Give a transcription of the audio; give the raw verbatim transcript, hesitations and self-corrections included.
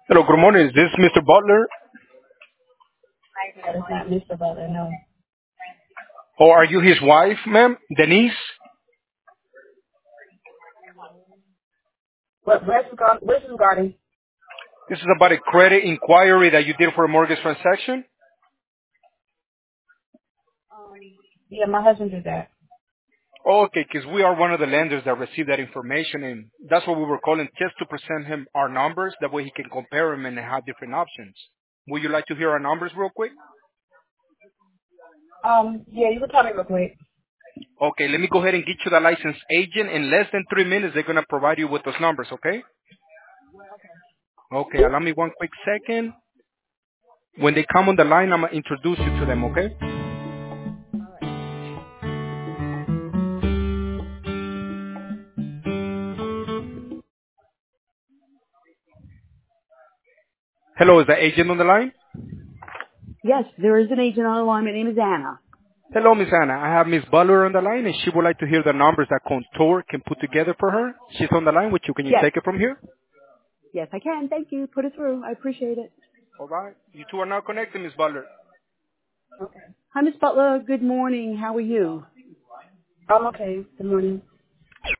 Hello, good morning. Is this Mister Butler? That is not mister Butler, no. Or are you his wife, ma'am? Denise? What, where's regard, where's regarding? This is about a credit inquiry that you did for a mortgage transaction? Yeah, my husband did that. Okay, because we are one of the lenders that received that information, and that's what we were calling, just to present him our numbers. That way he can compare them and have different options. Would you like to hear our numbers real quick? Um, yeah, you can tell me real quick. Okay, let me go ahead and get you the licensed agent. In less than three minutes, they're going to provide you with those numbers, okay? Okay, allow me one quick second. When they come on the line, I'm going to introduce you to them, okay? Hello, is the agent on the line? Yes, there is an agent on the line. My name is Anna. Hello, Miss Anna. I have Miss Butler on the line, and she would like to hear the numbers that Contour can put together for her. She's on the line with you. Can you Yes, take it from here? yes, I can. Thank you. Put it through. I appreciate it. All right. You two are now connected, Miss Butler. Okay. Hi, Miss Butler. Good morning. How are you? I'm okay. Good morning.